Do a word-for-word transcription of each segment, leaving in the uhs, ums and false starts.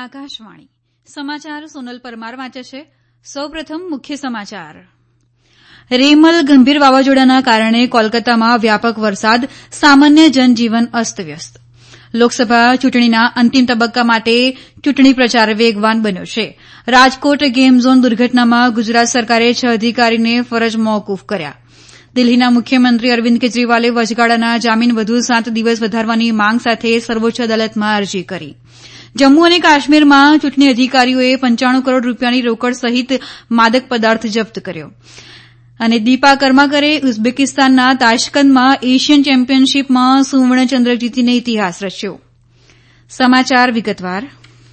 આકાશવાણી સમાચાર સોનલ પરમાર વાંચે છે. સૌપ્રથમ મુખ્ય સમાચાર. રેમલ ગંભીર વાવાઝોડાના કારણે કોલકાતામાં વ્યાપક વરસાદ, સામાન્ય જનજીવન અસ્તવ્યસ્ત. લોકસભા ચૂંટણીના અંતિમ તબક્કા માટે ચૂંટણી પ્રચાર વેગવાન બન્યો છે. રાજકોટ ગેમ ઝોન દુર્ઘટનામાં ગુજરાત સરકારે છ અધિકારીને ફરજ મોકૂફ કર્યા. દિલ્હીના મુખ્યમંત્રી અરવિંદ કેજરીવાલે વચગાળાના જામીન વધુ સાત દિવસ વધારવાની માંગ સાથે સર્વોચ્ચ અદાલતમાં અરજી કરી. જમ્મુ અને કાશ્મીરમાં ચૂંટણી અધિકારીઓએ પંચાણું કરોડ રૂપિયાની રોકડ સહિત માદક પદાર્થ જપ્ત કર્યો. અને દીપા કર્માકરે ઉઝબેકિસ્તાનના તાશ્કંદમાં એશિયન ચેમ્પિયનશીપમાં સુવર્ણચંદ્રક જીતીને ઇતિહાસ રચ્યો. સમાચાર વિગતવાર.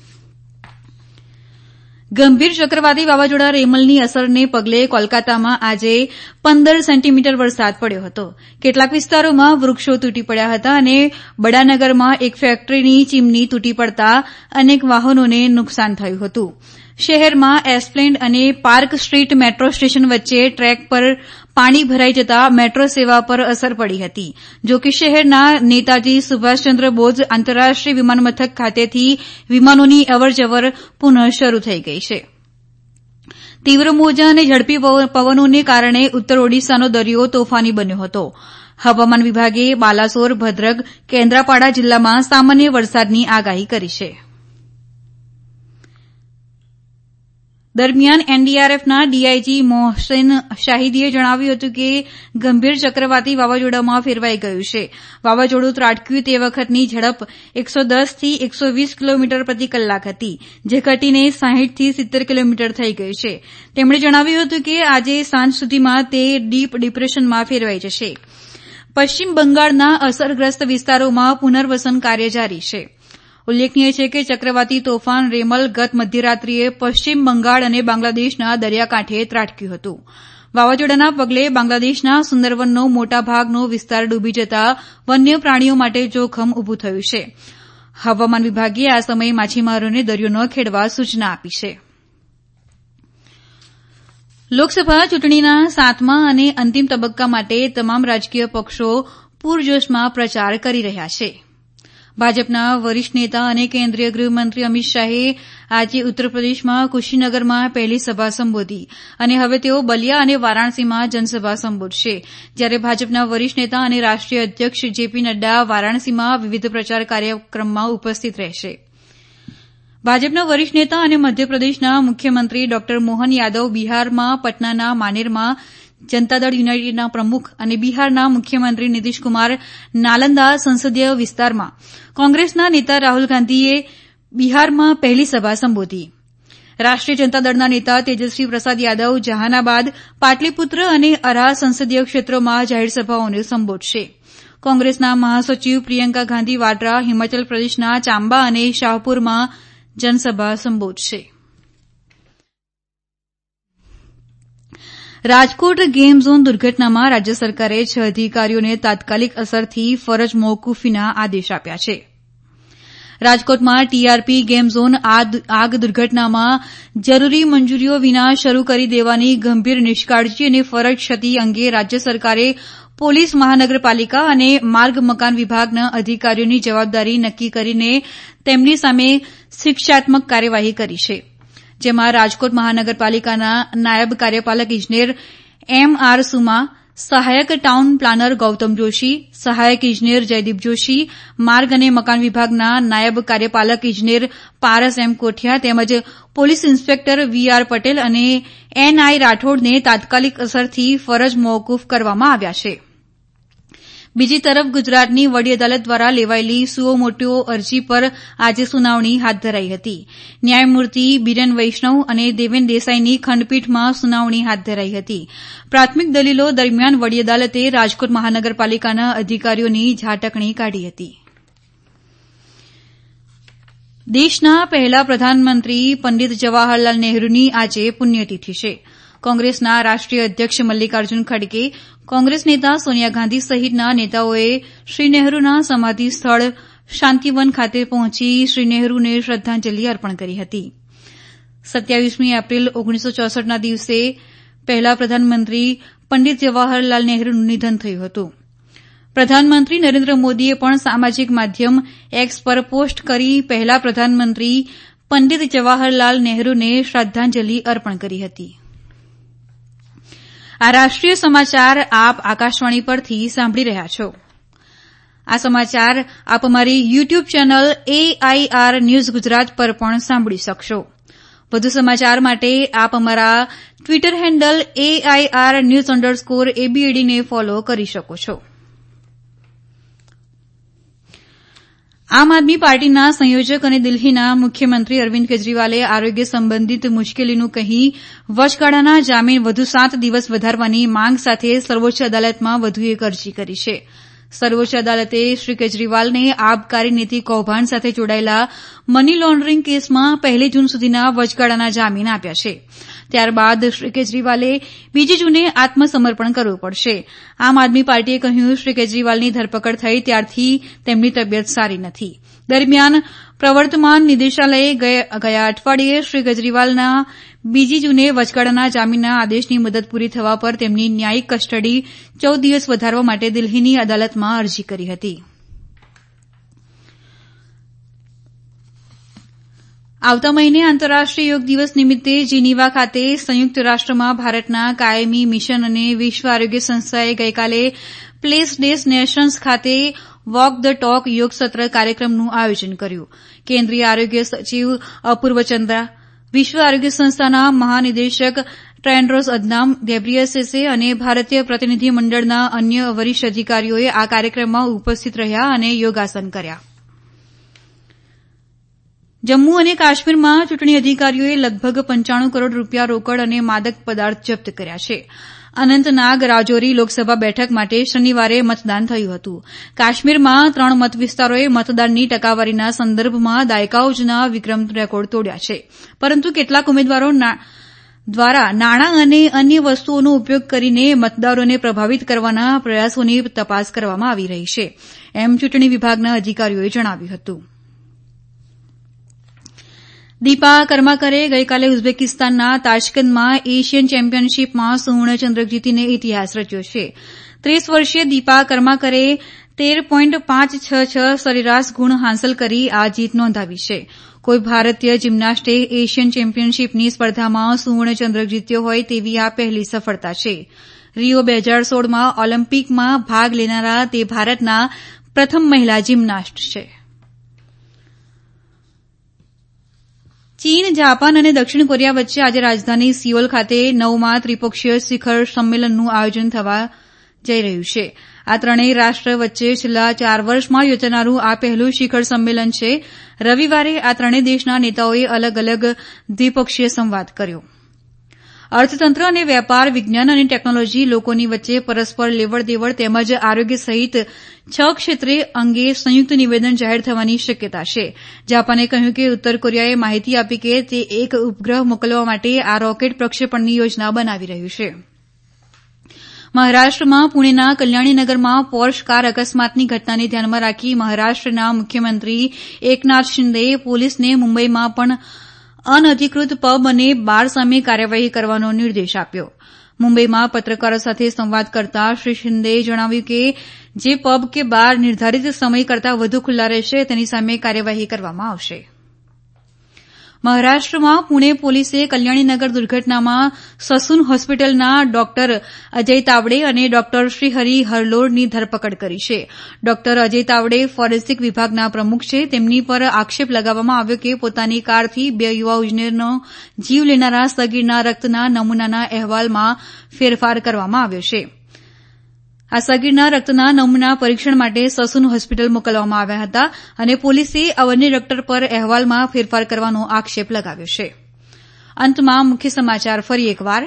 ગંભીર ચક્રવાતી વાવાઝોડા રેમલની અસરને પગલે કોલકાતામાં આજે પંદર સેન્ટીમીટર વરસાદ પડ્યો હતો. કેટલાક વિસ્તારોમાં વૃક્ષો તૂટી પડ્યા હતા અને બડાનગરમાં એક ફેક્ટરીની ચીમની તૂટી પડતા અનેક વાહનોને નુકસાન થયું હતું. શહેરમાં એસ્પ્લેન્ડ અને પાર્ક સ્ટ્રીટ મેટ્રો સ્ટેશન વચ્ચે ટ્રેક પર પાણી ભરાઈ જતા મેટ્રો સેવા પર અસર પડી હતી. જો કે શહેરના નેતાજી સુભાષચંદ્ર બોઝ આંતરરાષ્ટ્રીય વિમાનમથક ખાતેથી વિમાનોની અવરજવર પુનઃ શરૂ થઈ ગઈ છે. તીવ્ર મોજા અને ઝડપી પવનોને કારણે ઉત્તર ઓડિશાનો દરિયો તોફાની બન્યો હતો. હવામાન વિભાગે બાલાસોર, ભદ્રક, કેન્દ્રાપાડા જિલ્લામાં સામાન્ય વરસાદની આગાહી કરી છે. દરમિયાન એનડીઆરએફના ડીઆઈજી મોહસેન શાહિદીએ જણાવ્યું હતું કે ગંભીર ચક્રવાતી વાવાઝોડામાં ફેરવાઈ ગયું છે. વાવાઝોડું ત્રાટક્યું તે વખતની ઝડપ એકસો દસ થી એકસો વીસ કિલોમીટર પ્રતિ કલાક હતી, જે ઘટીને સાહીઠ થી સિત્તેર કિલોમીટર થઈ ગયું છે. તેમણે જણાવ્યું હતું કે આજે સાંજ સુધીમાં તે ડીપ ડિપ્રેશનમાં ફેરવાઈ જશે. પશ્ચિમ બંગાળના અસરગ્રસ્ત વિસ્તારોમાં પુનર્વસન કાર્ય જારી છે. ઉલ્લેખનીય છે કે ચક્રવાતી તોફાન રેમલ ગત મધ્યરાત્રિએ પશ્ચિમ બંગાળ અને બાંગ્લાદેશના દરિયાકાંઠે ત્રાટક્યું હતું. વાવાઝોડાના પગલે બાંગ્લાદેશના સુંદરવનનો મોટા ભાગનો વિસ્તાર ડૂબી જતા વન્ય પ્રાણીઓ માટે જોખમ ઉભું થયું છે. હવામાન વિભાગે આ સમયે માછીમારોને દરિયો ન ખેડવા સૂચના આપી છે. લોકસભા ચૂંટણીના સાતમા અને અંતિમ તબક્કા માટે તમામ રાજકીય પક્ષો પૂરજોશમાં પ્રચાર કરી રહ્યા છે. ભાજપના વરિષ્ઠ નેતા અને કેન્દ્રીય ગૃહમંત્રી અમિત શાહે આજે ઉત્તરપ્રદેશમાં કુશીનગરમાં પહેલી સભા સંબોધી અને હવે તેઓ બલિયા અને વારાણસીમાં જનસભા સંબોધશે. જ્યારે ભાજપના વરિષ્ઠ નેતા અને રાષ્ટ્રીય અધ્યક્ષ જેપી નડ્ડા વારાણસીમાં વિવિધ પ્રચાર કાર્યક્રમમાં ઉપસ્થિત રહેશે. ભાજપના વરિષ્ઠ નેતા અને મધ્યપ્રદેશના મુખ્યમંત્રી ડોક્ટર મોહન યાદવ બિહારમાં પટનાના માનેરમાં, જનતાદળ યુનાઇટેડના પ્રમુખ અને બિહારના મુખ્યમંત્રી નીતિશકુમાર નાલંદા સંસદીય વિસ્તારમાં, કોંગ્રેસના નેતા રાહુલ ગાંધીએ બિહારમાં પહેલી સભા સંબોધી. રાષ્ટ્રીય જનતાદળના નેતા તેજસ્વી પ્રસાદ યાદવ જહાનાબાદ, પાટલીપુત્ર અને અરા સંસદીય ક્ષેત્રોમાં જાહેરસભાઓને સંબોધશે. કોંગ્રેસના મહાસચિવ પ્રિયંકા ગાંધી વાડ્રા હિમાચલ પ્રદેશના ચાંબા અને શાહપુરમાં જનસભા સંબોધશે. રાજકોટ ગેમ ઝોન દુર્ઘટનામાં રાજ્ય સરકારે છ અધિકારીઓને તાત્કાલિક અસરથી ફરજ મોકૂફીના આદેશ આપ્યા છે. રાજકોટમાં ટીઆરપી ગેમ ઝોન આગ દુર્ઘટનામાં જરૂરી મંજૂરીઓ વિના શરૂ કરી દેવાની ગંભીર નિષ્કાળજી અને ફરજ ક્ષતિ અંગે રાજ્ય સરકારે પોલીસ મહાનગરપાલિકા અને માર્ગ મકાન વિભાગના અધિકારીઓની જવાબદારી નક્કી કરીને તેમની સામે શિક્ષાત્મક કાર્યવાહી કરી છે. જેમાં રાજકોટ મહાનગરપાલિકાના નાયબ કાર્યપાલક ઇજનેર એમ આર સુમા, સહાયક ટાઉન પ્લાનર ગૌતમ જોશી, સહાયક ઇજનેર જયદીપ જોશી, માર્ગ અને મકાન વિભાગના નાયબ કાર્યપાલક ઇજનેર પારસ એમ કોઠિયા તેમજ police inspector V R Patel અને એન આઈ રાઠોડને તાત્કાલિક અસરથી ફરજ મોકૂફ કરવામાં આવ્યા છે. બીજી તરફ ગુજરાતની વડી અદાલત દ્વારા લેવાયેલી સુઓ મોટો અરજી પર આજે સુનાવણી હાથ ધરાઈ હતી. ન્યાયમૂર્તિ બિરેન વૈષ્ણવ અને દેવેન દેસાઈની ખંડપીઠમાં સુનાવણી હાથ ધરાઈ હતી. પ્રાથમિક દલીલો દરમિયાન વડી અદાલતે રાજકોટ મહાનગરપાલિકાના અધિકારીઓની ઝાટકણી કાઢી હતી. દેશના પહેલા પ્રધાનમંત્રી પંડિત જવાહરલાલ નહેરુની આજે પુણ્યતિથિ છે. કોંગ્રેસના રાષ્ટ્રીય અધ્યક્ષ મલ્લિકાર્જુન ખડગે, કોંગ્રેસ નેતા સોનિયા ગાંધી સહિતના નેતાઓએ શ્રી નહેરુના સમાધિ સ્થળ શાંતિવન ખાતે પહોંચી શ્રી નહેરુને શ્રદ્ધાંજલિ અર્પણ કરી હતી. સત્યાવીસમી એપ્રિલ ઓગણીસો ચોસઠના દિવસે પહેલા પ્રધાનમંત્રી પંડિત જવાહરલાલ નહેરુનું નિધન થયું હતું. પ્રધાનમંત્રી નરેન્દ્ર મોદીએ પણ સામાજિક માધ્યમ એક્સ પર પોસ્ટ કરી પહેલા પ્રધાનમંત્રી પંડિત જવાહરલાલ નહેરુને શ્રદ્ધાંજલિ અર્પણ કરી હતી. આ રાષ્ટ્રીય સમાચાર આપ આકાશવાણી પરથી સાંભળી રહ્યા છો. આ સમાચાર આપ અમારી YouTube channel AIR news Gujarat પર પણ સાંભળી શકશો. વધુ સમાચાર માટે આપ અમારા Twitter handle AIR news underscore એબીએડીને ફોલો કરી શકો છો. આમ આદમી પાર્ટીના સંયોજક અને દિલ્હીના મુખ્યમંત્રી અરવિંદ કેજરીવાલે આરોગ્ય સંબંધિત મુશ્કેલીનું કહી વચગાળાના જામીન વધુ સાત દિવસ વધારવાની માંગ સાથે સર્વોચ્ચ અદાલતમાં વધુ એક અરજી કરી છે. સર્વોચ્ચ અદાલતે શ્રી કેજરીવાલને આબકારી નીતિ કૌભાંડ સાથે જોડાયેલા મની લોન્ડરિંગ કેસમાં પહેલી જૂન સુધીના વચગાળાના જામીન આપ્યા છે. ત્યારબાદ શ્રી કેજરીવાલે બીજી જૂને આત્મસમર્પણ કરવું પડશે. આમ આદમી પાર્ટીએ કહ્યું શ્રી કેજરીવાલની ધરપકડ થઈ ત્યારથી તેમની તબિયત સારી નથી. દરમિયાન પ્રવર્તમાન નિદેશાલયે ગયા અઠવાડિયે શ્રી કેજરીવાલના બીજી જૂને વચગાળાના જામીનના આદેશની મુદત પૂરી થવા પર તેમની ન્યાયિક કસ્ટડી ચૌદ દિવસ વધારવા માટે દિલ્હીની અદાલતમાં અરજી કરી હતી. આવતા મહિને આંતરરાષ્ટ્રીય યોગ દિવસ નિમિત્તે જીનીવા ખાતે સંયુક્ત રાષ્ટ્રમાં ભારતના કાયમી મિશન અને વિશ્વ આરોગ્ય સંસ્થાએ ગઈકાલે પ્લેસ ડેસ્ટિનેશન્સ ખાતે વોક ધ ટોક યોગ સત્ર કાર્યક્રમનું આયોજન કર્યું. કેન્દ્રીય આરોગ્ય સચિવ અપૂર્વ ચંદ્રા, વિશ્વ આરોગ્ય સંસ્થાના મહાનિદેશક ટેડ્રોસ અધનામ ઘેબ્રિયસસે અને ભારતીય પ્રતિનિધિ મંડળના અન્ય વરિષ્ઠ અધિકારીઓએ આ કાર્યક્રમમાં ઉપસ્થિત રહ્યા અને યોગાસન કર્યા. જમ્મુ અને કાશ્મીરમાં ચૂંટણી અધિકારીઓએ લગભગ પંચાણું કરોડ રૂપિયા રોકડ અને માદક પદાર્થ જપ્ત કર્યા છે. અનંતનાગ રાજૌરી લોકસભા બેઠક માટે શનિવારે મતદાન થયું હતું. કાશ્મીરમાં ત્રણ મત વિસ્તારોએ મતદાનની ટકાવારીના સંદર્ભમાં દાયકાઓ જૂના વિક્રમ રેકોર્ડ તોડ્યા છે. પરંતુ કેટલાક ઉમેદવારો દ્વારા નાણાં અને અન્ય વસ્તુઓનો ઉપયોગ કરીને મતદારોને પ્રભાવિત કરવાના પ્રયાસોની તપાસ કરવામાં આવી રહી છે, એમ ચૂંટણી વિભાગના અધિકારીઓએ જણાવ્યું હતું. દીપા કર્માકરે ગઈકાલે ઉઝબેકિસ્તાનના તાશ્કંદમાં એશિયન ચેમ્પિયનશીપમાં સુવર્ણ ચંદ્રક જીતીને ઇતિહાસ રચ્યો છે. ત્રીસ વર્ષીય દીપા કર્માકરે તેર પોઈન્ટ પાંચ છ છ સરેરાશ ગુણ હાંસલ કરી આ જીત નોંધાવી છે. કોઈ ભારતીય જિમ્નાસ્ટે એશિયન ચેમ્પિયનશીપની સ્પર્ધામાં સુવર્ણ ચંદ્રક જીત્યો હોય તેવી આ પહેલી સફળતા છે. રિયો બે હજાર સોળમાં ઓલિમ્પિકમાં ભાગ લેનારા તે ભારતના પ્રથમ મહિલા જિમ્નાસ્ટ છે. ચીન, જાપાન અને દક્ષિણ કોરિયા વચ્ચે આજે રાજધાની સિઓલ ખાતે નવમા ત્રિપક્ષીય શિખર સંમેલનનું આયોજન થવા જઈ રહ્યું છે. આ ત્રણેય રાષ્ટ્ર વચ્ચે છેલ્લા ચાર વર્ષમાં યોજાનારું આ પહેલું શિખર સંમેલન છે. રવિવારે આ ત્રણેય દેશના નેતાઓએ અલગ અલગ દ્વિપક્ષીય સંવાદ કર્યો. અર્થતંત્ર અને વેપાર, વિજ્ઞાન અને ટેકનોલોજી, લોકોની વચ્ચે પરસ્પર લેવડ દેવડ તેમજ આરોગ્ય સહિત છ ક્ષેત્રે અંગે સંયુક્ત નિવેદન જાહેર થવાની શક્યતા છે. જાપાને કહ્યું કે ઉત્તર કોરિયાએ માહિતી આપી કે તે એક ઉપગ્રહ મોકલવા માટે આ રોકેટ પ્રક્ષેપણની યોજના બનાવી રહ્યું છે. મહારાષ્ટ્રમાં પુણેના કલ્યાણીનગરમાં પોર્શ કાર અકસ્માતની ઘટનાને ધ્યાનમાં રાખી મહારાષ્ટ્રના મુખ્યમંત્રી એકનાથ શિંદેએ પોલીસને મુંબઈમાં પણ અનધિકૃત પબ અને બાર સામે કાર્યવાહી કરવાનો નિર્દેશ આપ્યો. મુંબઈમાં પત્રકારો સાથે સંવાદ કરતા શ્રી શિંદેએ જણાવ્યું કે જે પબ કે બાર નિર્ધારિત સમય કરતાં વધુ ખુલ્લા રહેશે તેની સામે કાર્યવાહી કરવામાં આવશે. મહારાષ્ટ્રમાં પુણે પોલીસે કલ્યાણીનગર દુર્ઘટનામાં સસુન હોસ્પિટલના ડોક્ટર અજય તાવડે અને ડોક્ટર શ્રીહરિ હરલોડની ધરપકડ કરી છે. ડોક્ટર અજય તાવડે ફોરેન્સિક વિભાગના પ્રમુખ છે. તેમની પર આક્ષેપ લગાવવામાં આવ્યો કે પોતાની કારથી બે યુવા ઇજનેરનો જીવ લેનારા સગીરના રક્તના નમૂનાના અહેવાલમાં ફેરફાર કરવામાં આવ્યો છે. આ સગીરના રક્તના નમૂના પરીક્ષણ માટે સસુન હોસ્પિટલ મોકલવામાં આવ્યા હતા અને પોલીસે અન્ય ડોક્ટર પર અહેવાલમાં ફેરફાર કરવાનો આક્ષેપ લગાવ્યો છે. અંતમાં મુખ્ય સમાચાર ફરી એકવાર.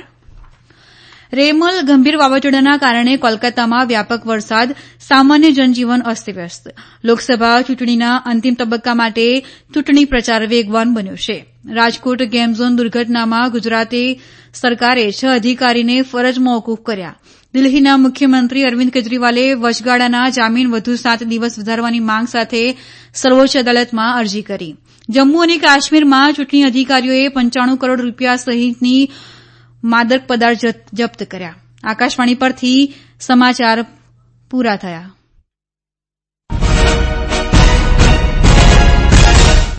રેમલ ગંભીર વાવાઝોડાના કારણે કોલકાતામાં વ્યાપક વરસાદ, સામાન્ય જનજીવન અસ્તવ્યસ્ત. લોકસભા ચૂંટણીના અંતિમ તબક્કા માટે ચૂંટણી પ્રચાર વેગવાન બન્યો છે. રાજકોટ ગેમ ઝોન દુર્ઘટનામાં ગુજરાતે સરકારે છ અધિકારીને ફરજ મોકૂફ કર્યા. દિલ્હીના મુખ્યમંત્રી અરવિંદ કેજરીવાલે વચગાળાના જામીન વધુ સાત દિવસ વધારવાની માંગ સાથે સર્વોચ્ચ અદાલતમાં અરજી કરી. જમ્મુ અને કાશ્મીરમાં ચૂંટણી અધિકારીઓએ પંચાણું કરોડ રૂપિયા સહિતની માદક પદાર્થ જપ્ત કર્યા. આકાશવાણી પરથી સમાચાર પૂરા થયા.